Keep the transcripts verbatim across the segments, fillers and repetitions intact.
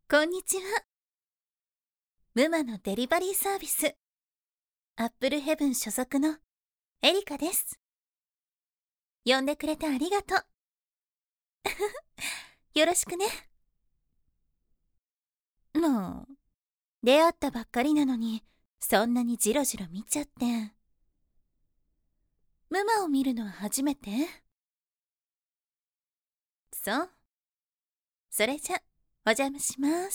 こんにちは。ムマのデリバリーサービス、アップルヘブン所属のエリカです。呼んでくれてありがとう。よろしくね。もう、出会ったばっかりなのに、そんなにジロジロ見ちゃって。ムマを見るのは初めて？そう。それじゃ、お邪魔します。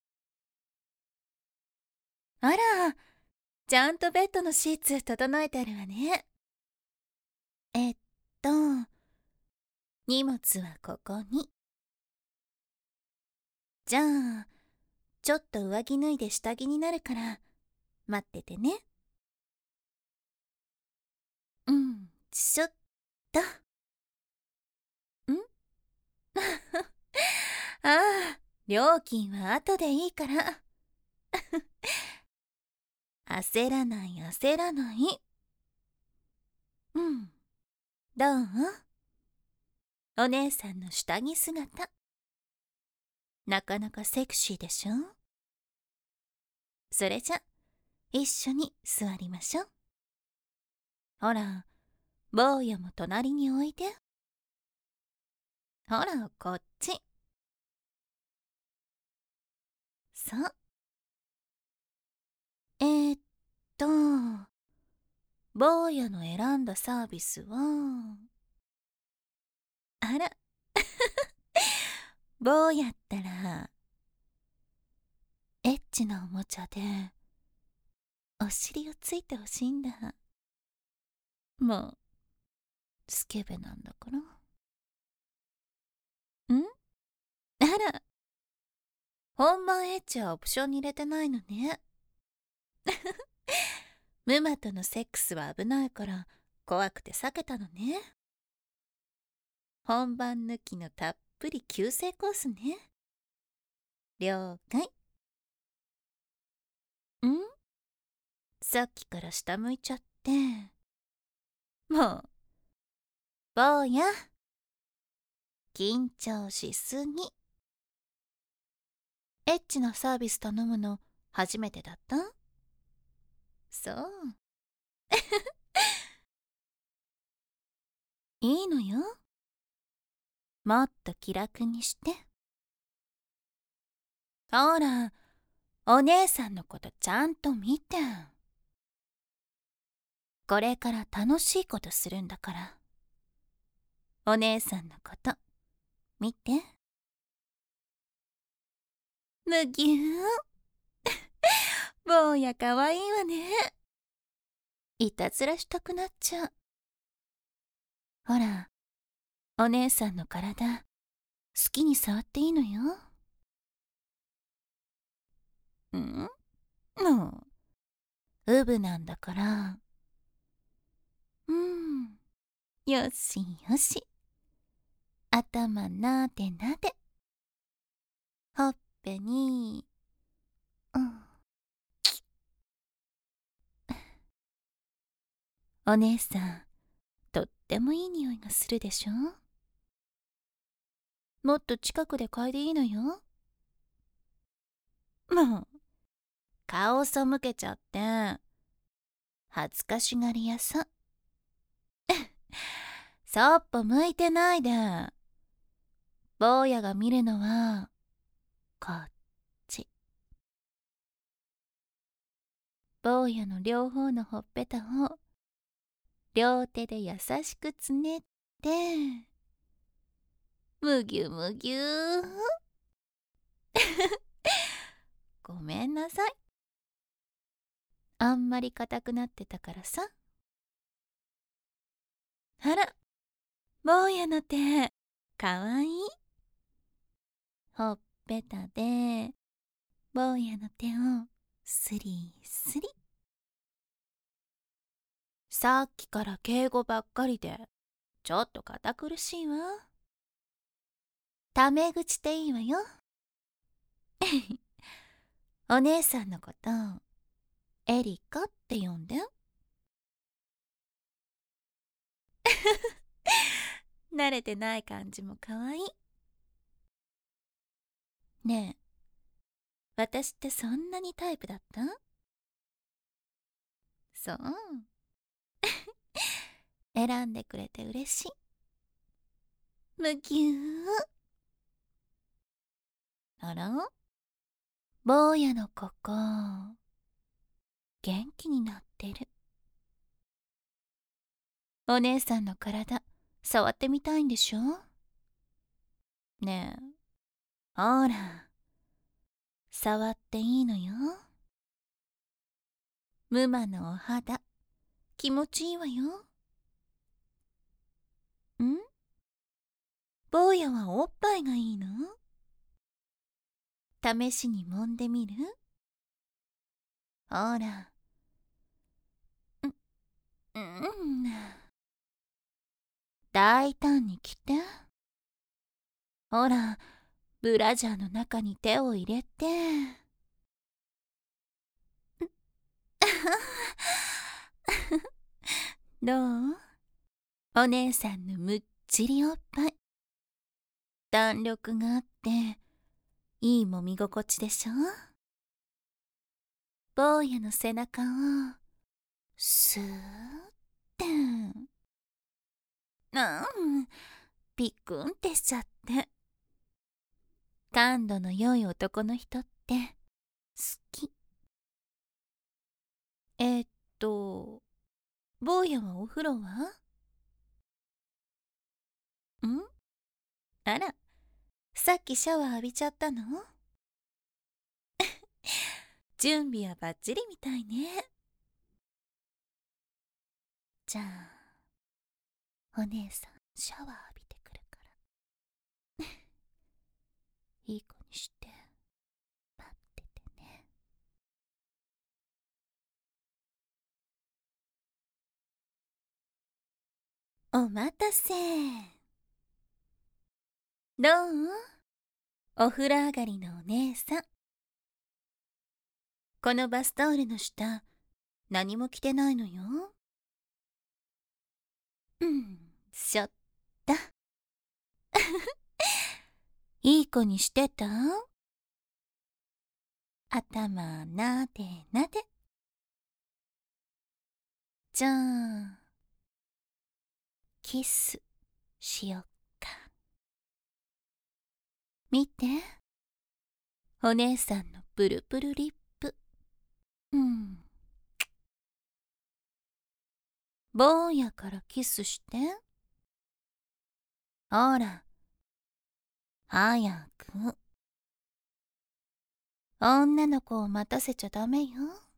あら、ちゃんとベッドのシーツ整えてあるわね。えっと、荷物はここに。じゃあ、ちょっと上着脱いで下着になるから待っててね。うん、ちょっと。んああ、料金は後でいいから。焦らない焦らない。うん、どう？お姉さんの下着姿。なかなかセクシーでしょ？それじゃ、一緒に座りましょう。ほら、坊やも隣においで。ほら、こっち。そう。えー、っと、坊やの選んだサービスは、あら、坊やったら、エッチなおもちゃで、お尻をついてほしいんだ。もう、スケベなんだから。ん？あら、本番エッチはオプションに入れてないのね。ムマとのセックスは危ないから怖くて避けたのね。本番抜きのたっぷり急性コースね。了解。ん？さっきから下向いちゃって。もう、坊や、緊張しすぎ。エッチなサービス頼むの初めてだった？そう。いいのよ。もっと気楽にして。ほら、お姉さんのことちゃんと見て。これから楽しいことするんだから。お姉さんのこと見て。むぎゅー。坊やかわいいわね。いたずらしたくなっちゃう。ほら、お姉さんの体好きに触っていいのよ。ん？もうウブなんだから。うん、よしよし。頭なでなで。ほっぺに、うん。お姉さん、とってもいい匂いがするでしょ？もっと近くで嗅いでいいのよ。もう、顔背けちゃって、恥ずかしがり屋さん。そっぽ向いてないで。坊やが見るのは、こっち。坊やの両方のほっぺたを、両手で優しくつねって、むぎゅむぎゅー。ごめんなさい。あんまり硬くなってたからさ。あら、坊やの手、かわいい。ほっぺたで、坊やの手をスリスリ。さっきから敬語ばっかりで、ちょっと堅苦しいわ。タメ口でいいわよ。お姉さんのこと、エリカって呼んで。慣れてない感じもかわいい。ね私ってそんなにタイプだった？そう。選んでくれて嬉しい。むぎゅー。あら？坊やのここ、元気になってる。お姉さんの体、触ってみたいんでしょ？ねえ、ほら、触っていいのよ。ムマのお肌、気持ちいいわよ。ん？坊やはおっぱいがいいの？試しに揉んでみる？ほら。う、うん。大胆に来て。ほら、ブラジャーの中に手を入れて。どう？お姉さんのむっちりおっぱい。弾力があって、いい揉み心地でしょ？坊やの背中を、スーッて。うん、ピクンってしちゃって。感度の良い男の人って好き。えーっと、坊やはお風呂は？ん？あら、さっきシャワー浴びちゃったの？準備はバッチリみたいね。じゃあ、お姉さんシャワー浴びてくるから。いい子にして待っててね。お待たせ。どう？お風呂上がりのお姉さん。このバスタオルの下、何も着てないのよ。うん、しょった。いい子にしてた？頭なでなで。じゃあ、キスしよっか。見て。お姉さんのプルプルリップ。うん。坊やからキスして。ほら、早く。女の子を待たせちゃダメよ。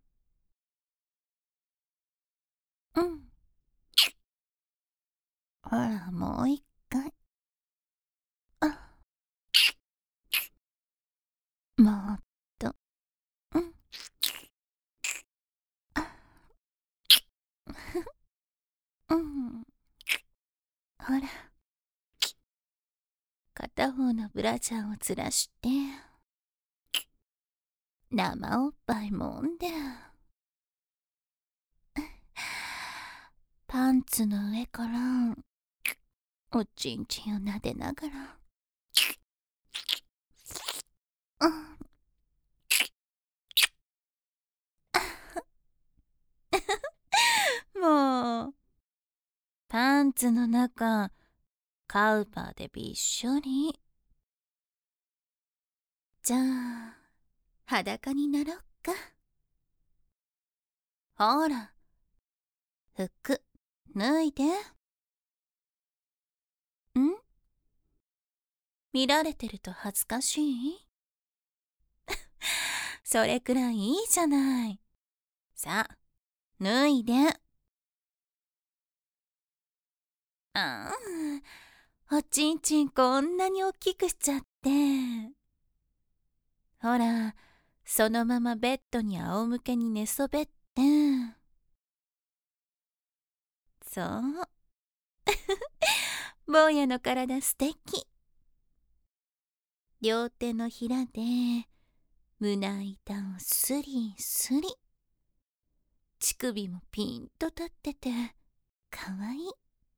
うん。ほら、もう一回。あ、もっと。うん。あ、うん。ほら。片方のブラジャーをずらして。生おっぱいもんで。パンツの上からおちんちんをなでながら、うん、もうパンツの中カウパーでびっしょり。じゃあ裸になろっか。ほら、服脱いで。ん？見られてると恥ずかしい？それくらいいいじゃない。さあ、脱いで。ああ、おちんちんこんなにおっきくしちゃって。ほら、そのままベッドに仰向けに寝そべって。そう。坊やの体すてき。両手のひらで胸板をスリスリ。乳首もピンと立っててかわいい。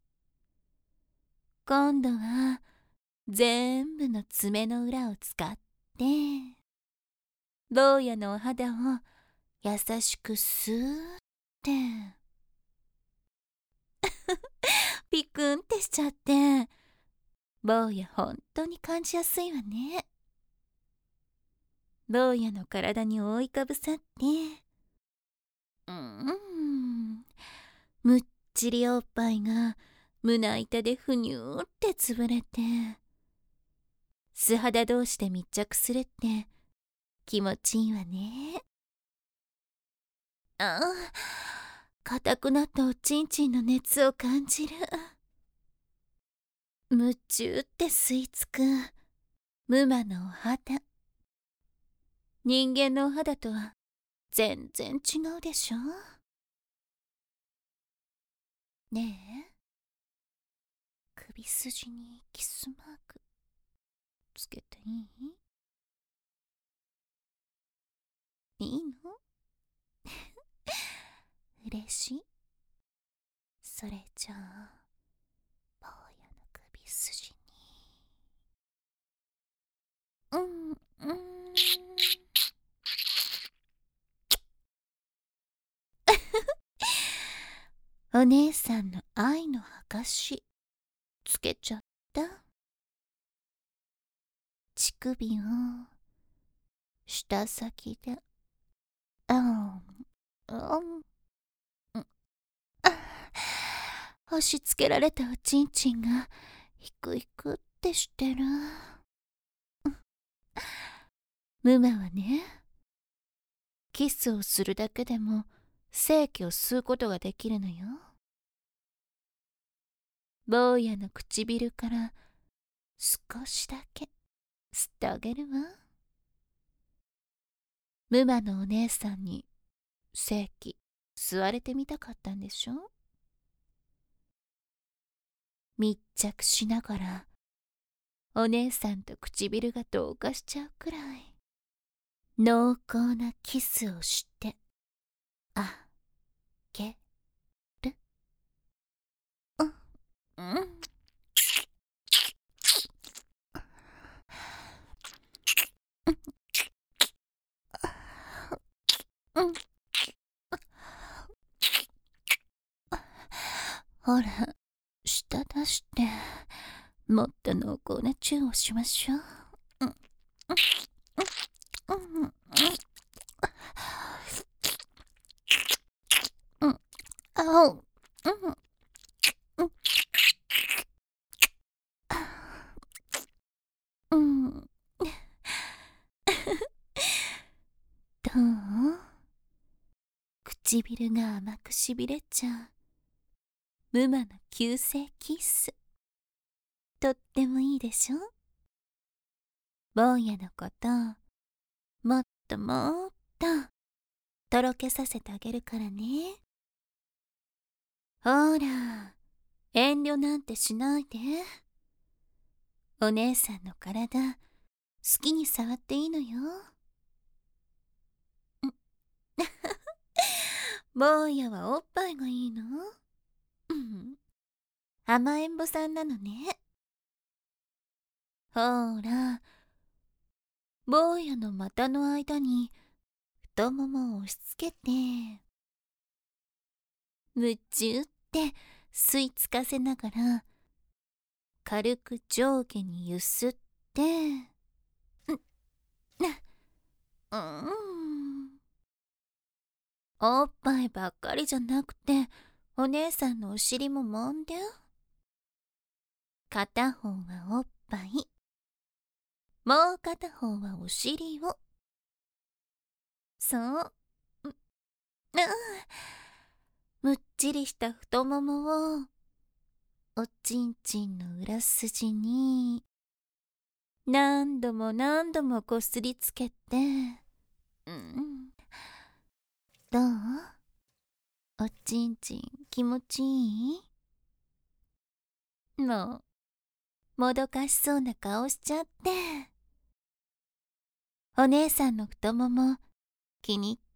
今度は全部の爪の裏を使って坊やのお肌を優しくスーってピクンってしちゃって、坊やほんとに感じやすいわね。坊やの体に覆いかぶさって、うーん、むっちりおっぱいが胸板でふにゅーって潰れて、素肌同士で密着するって気持ちいいわね。ああ、硬くなったおちんちんの熱を感じる。夢中って吸い付く無魔のお肌。人間のお肌とは全然違うでしょ。ねえ、首筋にキスマークつけていい？いいの？嬉しい？それじゃあ坊やの首筋に、うんうんお姉さんの愛の証つけちゃった。乳首を舌先であんあん押し付けられたおちんちんがヒクヒクってしてる。ムマはね、キスをするだけでも精気を吸うことができるのよ。坊やの唇から少しだけ吸ってあげるわ。ムマのお姉さんに精気吸われてみたかったんでしょ。密着しながらお姉さんと唇が同化しちゃうくらい濃厚なキスをしてあげる。うんうんうんほら、舌出してもっと濃厚なチューをしましょう。うんうんうんうんあおうんうんうんどう？唇が甘くしびれちゃうムマの急性キス、とってもいいでしょ。坊やのこともっともっととろけさせてあげるからね。ほら、遠慮なんてしないで。お姉さんの体好きに触っていいのよ。坊やはおっぱいがいいの？うん、甘えん坊さんなのね。ほら、坊やの股の間に太ももを押し付けて夢中って吸い付かせながら軽く上下にゆすってうんうんおっぱいばっかりじゃなくてお姉さんのお尻も揉んで。片方はおっぱい、もう片方はお尻を。そう、う、うん、むっちりした太ももをおちんちんの裏筋に何度も何度もこすりつけて、うん、どう？おちんちん気持ちいい？もうもどかしそうな顔しちゃって。お姉さんの太もも気に入った？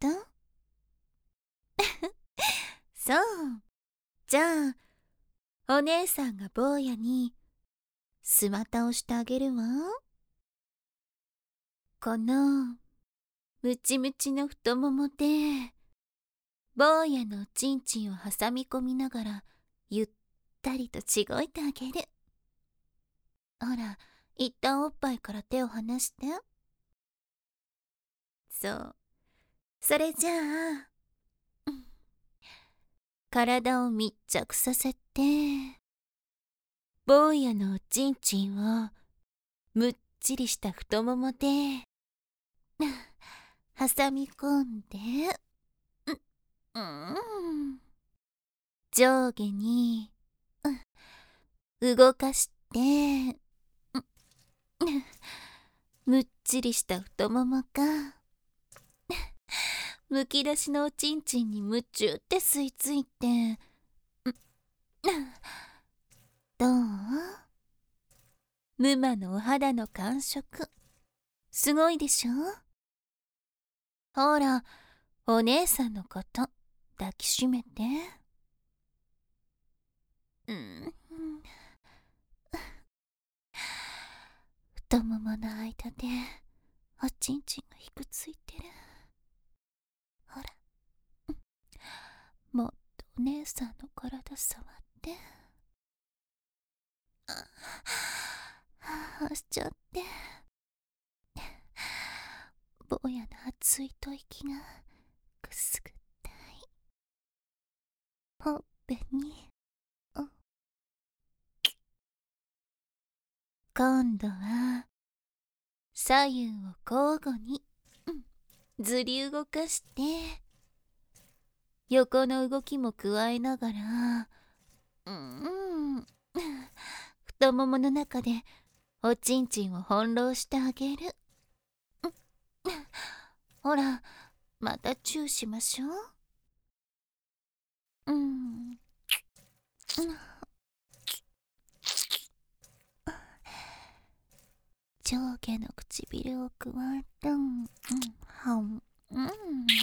そう。じゃあお姉さんが坊やにスマタをしてあげるわ。このムチムチの太ももで坊やのおちんちんを挟み込みながらゆったりとちごいてあげる。ほら、一旦おっぱいから手を離して。そう。それじゃあ、うん、体を密着させて坊やのおちんちんをむっちりした太ももで挟み込んで、うん、うん、上下に、うん、動かして、うん、むっちりした太ももがむき出しのおちんちんに夢中って吸い付いて、うん、どう？ムマのお肌の感触すごいでしょ？ほら、お姉さんのこと抱きしめて。うん、太ももの間でおちんちんがひくついてる。ほら、もっとお姉さんの体触って。ああしちゃって。坊やの熱い吐息がくすぐったい。ほっぺに、うん、今度は左右を交互に、うん、ずり動かして横の動きも加えながら、うん、うん、太ももの中でおちんちんを翻弄してあげる。うん、ほら、またチューしましょう。うん、うん、上下の唇をくわえて、うん、はん、うん、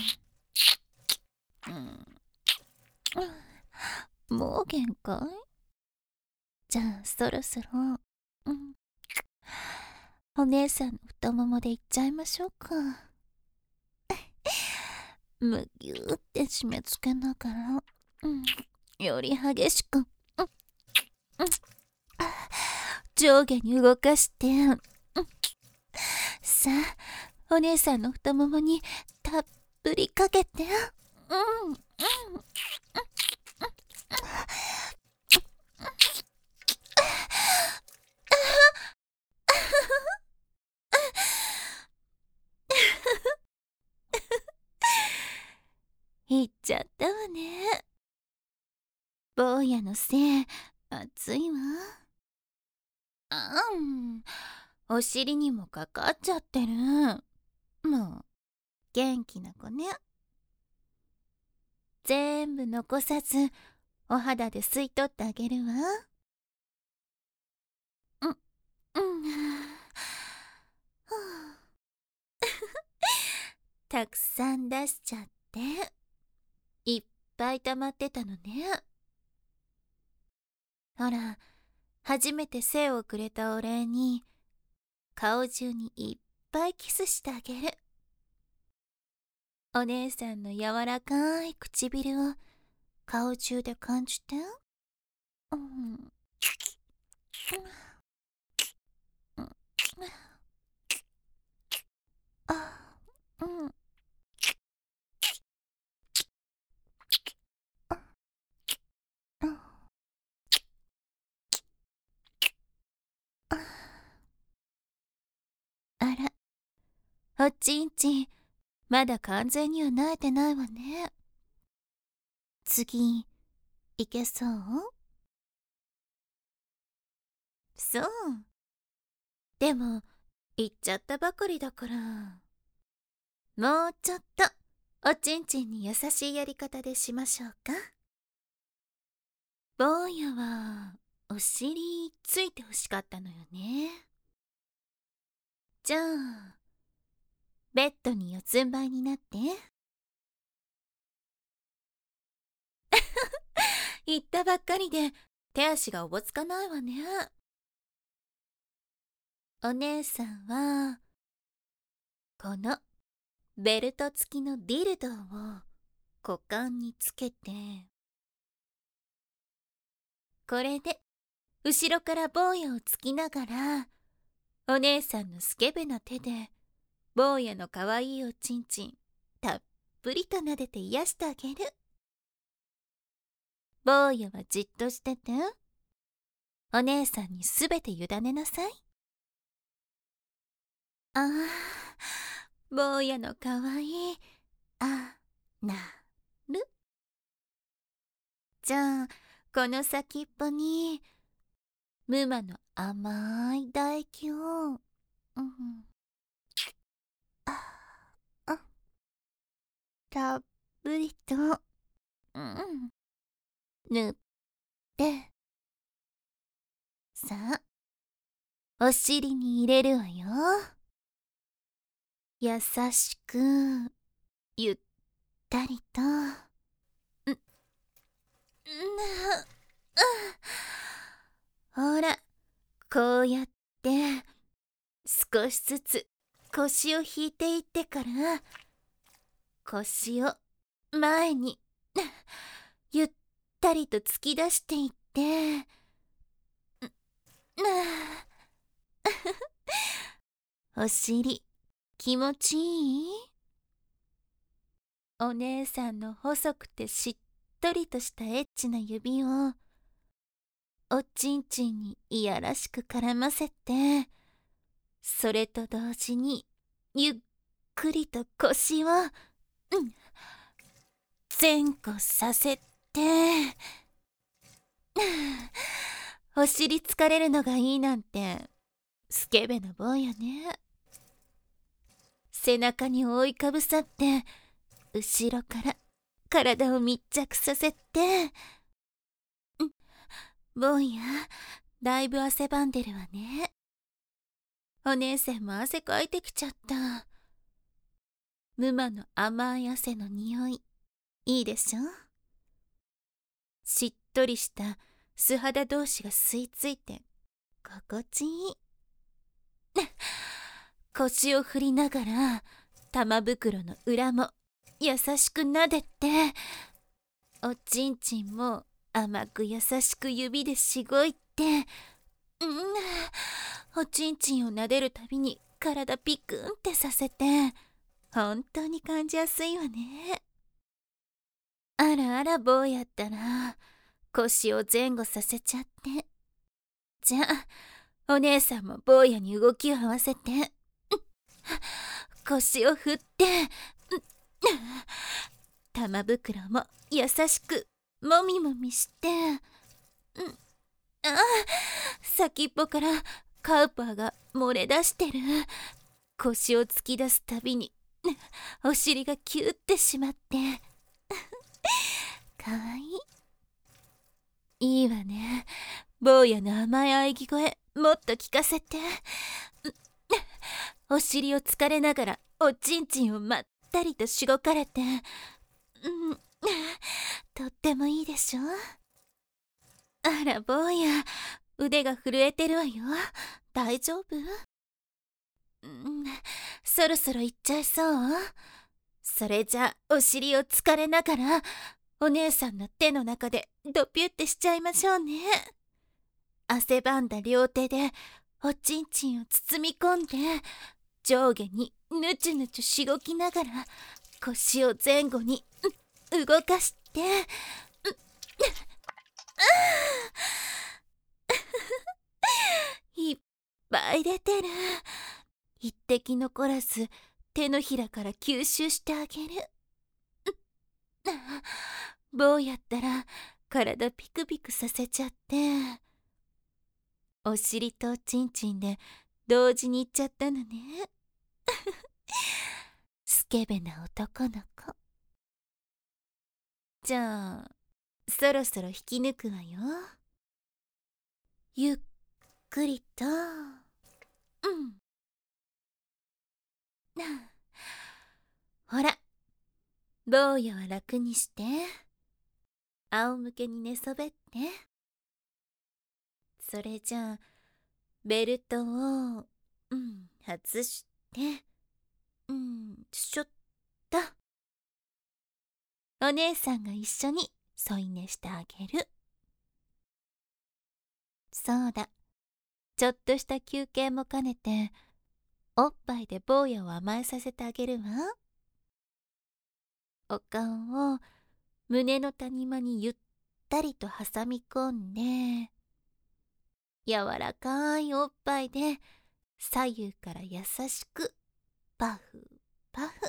うん、もう限界？じゃあそろそろ、うん、お姉さんの太ももでいっちゃいましょうか。むぎゅーって締め付けながら、うん、より激しく、うん、うん、上下に動かして、うん、さあお姉さんの太ももにたっぷりかけて、うん、うん、いっちゃったわね。坊やのせい、熱いわ。あん、お尻にもかかっちゃってる。もう元気な子ね。全部残さずお肌で吸い取ってあげるわ。うん、うん、はあ、たくさん出しちゃっていっぱい溜まってたのね。ほら、初めて精をくれたお礼に顔中にいっぱいキスしてあげる。お姉さんの柔らかい唇を顔中で感じて。うん、うん、うん、あ、うん、うん、あら、おちんちんまだ完全には慣れてないわね。次いけそう？そう。でも言っちゃったばかりだから、もうちょっとおちんちんに優しいやり方でしましょうか。坊やはお尻ついてほしかったのよね。じゃあベッドに四つん這いになって。言ったばっかりで手足がおぼつかないわね。お姉さんはこのベルト付きのディルドを股間につけて、これで後ろから坊やをつきながら、お姉さんのスケベな手で坊やのかわいいおちんちんたっぷりと撫でて癒してあげる。坊やはじっとしてて、お姉さんにすべて委ねなさい。ああ、坊やのかわいいあなる。じゃあこの先っぽにムマの甘い唾液を、うん、ああたっぷりと、うん、塗って、さあお尻に入れるわよ。優しくゆったりと、んんほら、こうやって少しずつ腰を引いていってから、腰を前にゆったりと突き出していって、お尻気持ちいい？お姉さんの細くてしっとりとしたエッチな指をおちんちんにいやらしく絡ませて、それと同時にゆっくりと腰を、うん、前後させてお尻疲れるのがいいなんてスケベな坊やね。背中に覆いかぶさって後ろから体を密着させて、ん坊やだいぶ汗ばんでるわね。お姉さんも汗かいてきちゃった。ムマの甘い汗の匂いいいでしょ。しっとりした素肌同士が吸い付いて心地いい。腰を振りながら玉袋の裏も優しく撫でて、おちんちんも甘く優しく指でしごいて、うん、おちんちんを撫でるたびに体ピクンってさせて、本当に感じやすいわね。あらあら坊やったら腰を前後させちゃって、じゃあお姉さんも坊やに動きを合わせて、腰を振って、玉袋も優しくもみもみして、うん、あ先っぽからカウパーが漏れ出してる。腰を突き出すたびにお尻がキュッてしまってかわいい。いいわね。坊やの甘い喘ぎ声もっと聞かせて。お尻をつかれながらおちんちんをまったりとしごかれて、うん、とってもいいでしょ。あら坊や、腕が震えてるわよ。大丈夫？うん、そろそろ行っちゃいそう？それじゃお尻をつかれながらお姉さんの手の中でドピュってしちゃいましょうね。汗ばんだ両手でおちんちんを包み込んで、上下にぬちゅぬちゅしごきながら腰を前後に動かして、いっぱい出てる。一滴残らず手のひらから吸収してあげる。坊やったら体ピクピクさせちゃって、お尻とおちんちんで同時にいっちゃったのね。スケベな男の子。じゃあそろそろ引き抜くわよ。ゆっくりと、うん。ほら、坊やは楽にして、仰向けに寝そべって。それじゃあベルトを、うん、外して、うん、ちょっと。お姉さんが一緒に添い寝してあげる。そうだ、ちょっとした休憩も兼ねて、おっぱいで坊やを甘えさせてあげるわ。お顔を胸の谷間にゆったりと挟み込んで、柔らかいおっぱいで左右から優しくパフパフ。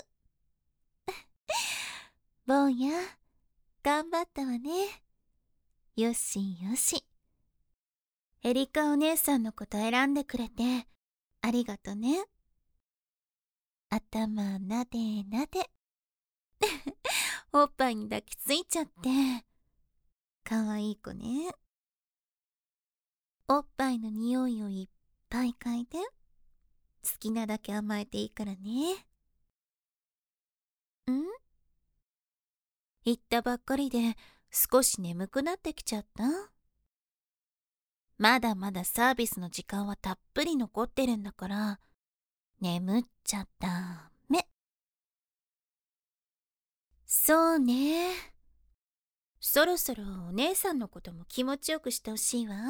坊や、頑張ったわね。よしよし。エリカお姉さんのこと選んでくれてありがとね。頭なでなで。おっぱいに抱きついちゃって。かわいい子ね。おっぱいの匂いをいっぱい嗅いで。好きなだけ甘えていいからね。ん？言ったばっかりで少し眠くなってきちゃった？まだまだサービスの時間はたっぷり残ってるんだから、眠っちゃダメ。そうね。そろそろお姉さんのことも気持ちよくしてほしいわ。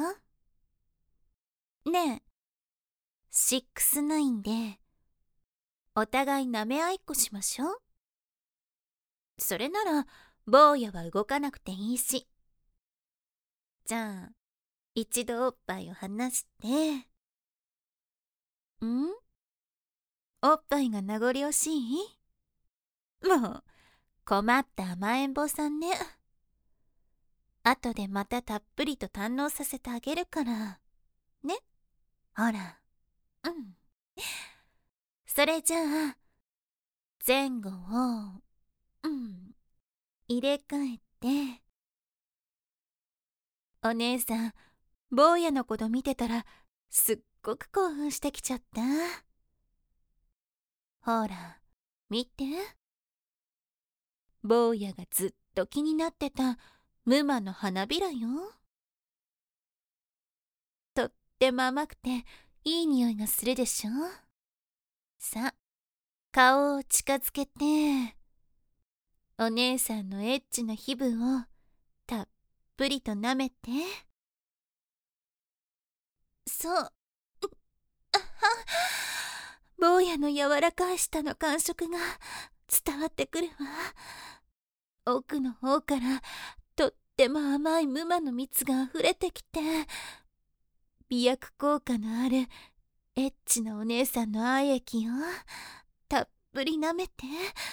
ねえ、シックスナインでお互い舐め合いっこしましょう。それなら坊やは動かなくていいし。じゃあ一度おっぱいを離して。ん？おっぱいが名残惜しい？もう困った甘えん坊さんね。後でまたたっぷりと堪能させてあげるからね。ほら。うん。それじゃあ前後をうん入れ替えて。お姉さん、坊やのこと見てたらすっごく興奮してきちゃった。ほら見て。坊やがずっと気になってたムマの花びらよ。とっても甘くていい匂いがするでしょ。さあ顔を近づけて、お姉さんのエッチな皮膚をたっぷりと舐めて。そう。あは坊やの柔らかい舌の感触が伝わってくるわ。奥の方からとっても甘いムマの蜜があふれてきて、美薬効果のあるエッチなお姉さんの愛液をたっぷり舐めて。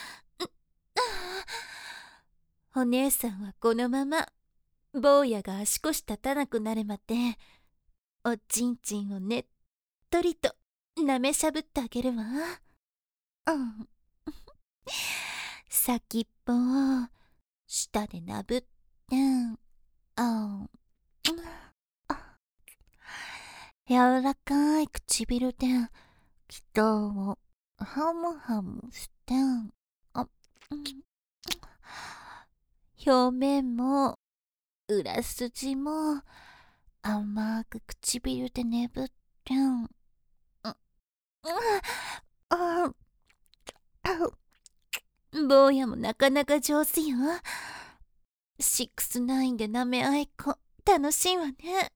お姉さんはこのまま坊やが足腰立たなくなるまでおちんちんをねっとりと舐めしゃぶってあげるわ。うん。先っぽを舌でなぶって、あ柔らかい唇で舌をハムハムして、あ表面も裏筋も甘く唇でねぶって、うんあ坊やもなかなか上手よ。シックスナインで舐め合いっこ楽しいわね。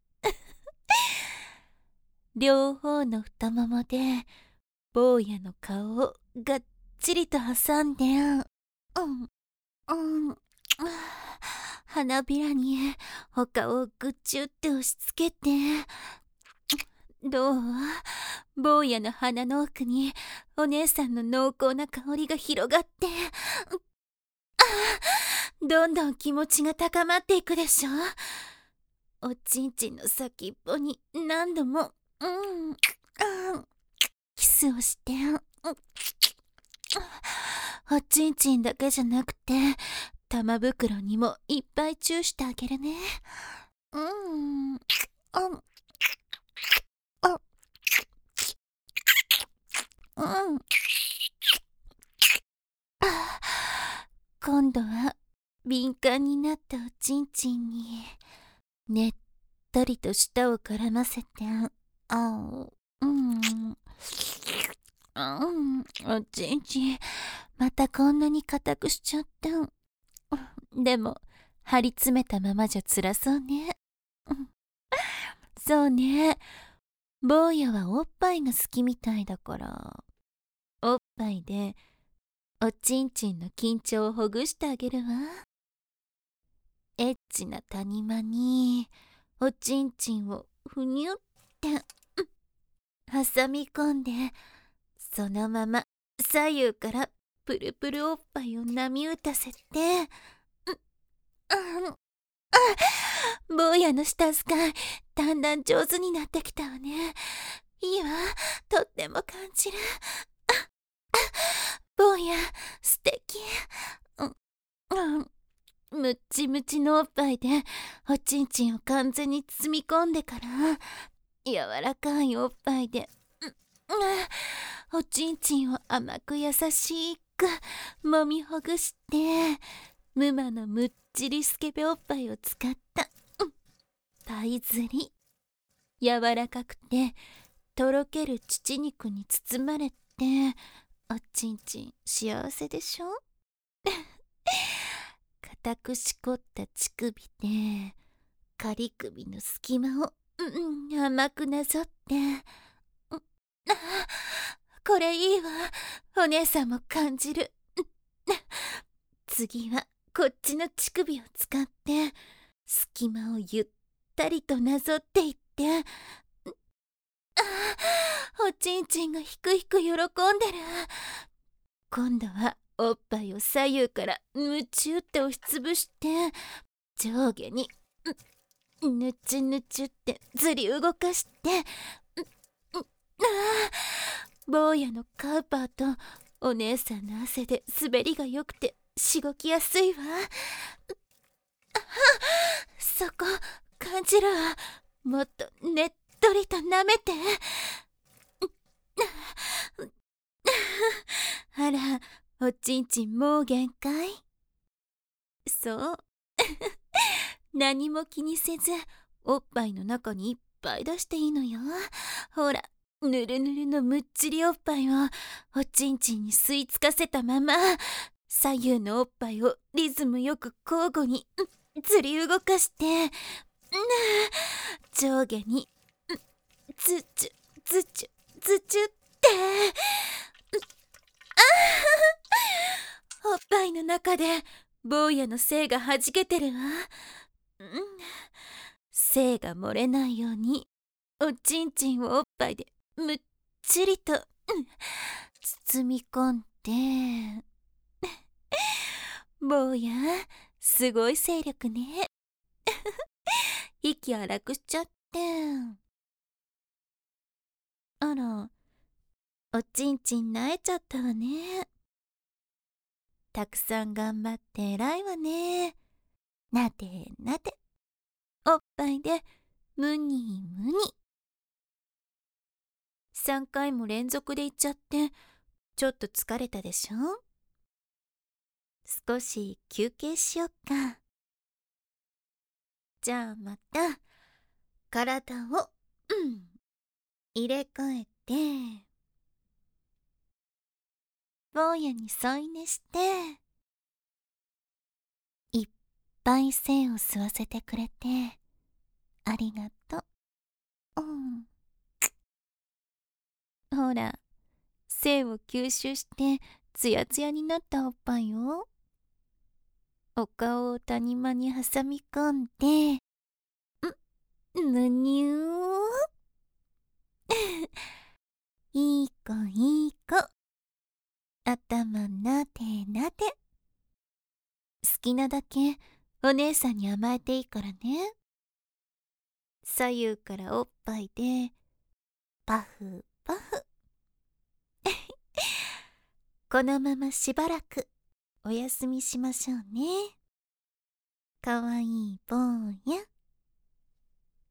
両方の太ももで坊やの顔をがっちりと挟んで、うんうん花びらにお顔をぐっちゅって押し付けて。どう？坊やの鼻の奥にお姉さんの濃厚な香りが広がって、どんどん気持ちが高まっていくでしょ。おちんちんの先っぽに何度も、うん、うん、キスをして、うん、おちんちんだけじゃなくて玉袋にもいっぱいチューしてあげるね。うん、うん、うん。今度は敏感になったおちんちんにねっとりと舌を絡ませて、あうん、うん、おちんちんまたこんなに硬くしちゃった。でも張り詰めたままじゃ辛そうね。そうね、坊やはおっぱいが好きみたいだから、おっぱいでおちんちんの緊張をほぐしてあげるわ。エッチな谷間におちんちんをふにゅって挟み込んで、そのまま左右からプルプルおっぱいを波打たせて、坊やの舌使いだんだん上手になってきたわね。いいわ、とっても感じる。坊や素敵。うんむっちむちのおっぱいでおちんちんを完全に包み込んでから、柔らかいおっぱいで、おちんちんを甘く優しくもみほぐして、ムマのむっちりスケベおっぱいを使ったパイ釣り、柔らかくてとろける乳肉に包まれて、おちんちん幸せでしょ。固くしこった乳首で仮首の隙間を、うん、甘くなぞって、うん、あこれいいわ、お姉さんも感じる。次はこっちの乳首を使って隙間をゆったりとなぞっていって、あおちんちんがひくひく喜んでる。今度はおっぱいを左右からむちゅって押しつぶして、上下にぬちゅぬちゅってずり動かして、坊やのカウパーとお姉さんの汗で滑りが良くてしごきやすいわ。そこ感じるわ。もっとねっとりと舐めて。あら、おちんちんもう限界？そう何も気にせずおっぱいの中にいっぱい出していいのよ。ほら、ぬるぬるのむっちりおっぱいをおちんちんに吸い付かせたまま、左右のおっぱいをリズムよく交互にずり動かして、上下にズチュズチュズチュって、おっぱいの中で坊やの精がはじけてるわ。うん、精が漏れないようにおちんちんをおっぱいでむっちりと、うん、包み込んで。坊やすごい精力ね。息荒くしちゃって。あら、おちんちん慣れちゃったわね。たくさん頑張って偉いわね。なでなで、おっぱいでむにむに。さんかいも連続で言っちゃってちょっと疲れたでしょ。少し休憩しよっか。じゃあまた体を、うん、入れ替えて、坊やに添い寝して、いっぱい精を吸わせてくれてありがとう。うん、ほら、精を吸収してツヤツヤになったおっぱいよ。お顔を谷間に挟み込んで、んむにゅーいい子いい子、頭なでなで。好きなだけお姉さんに甘えていいからね。左右からおっぱいでパフパフ。このまましばらくお休みしましょうね。かわいい坊や。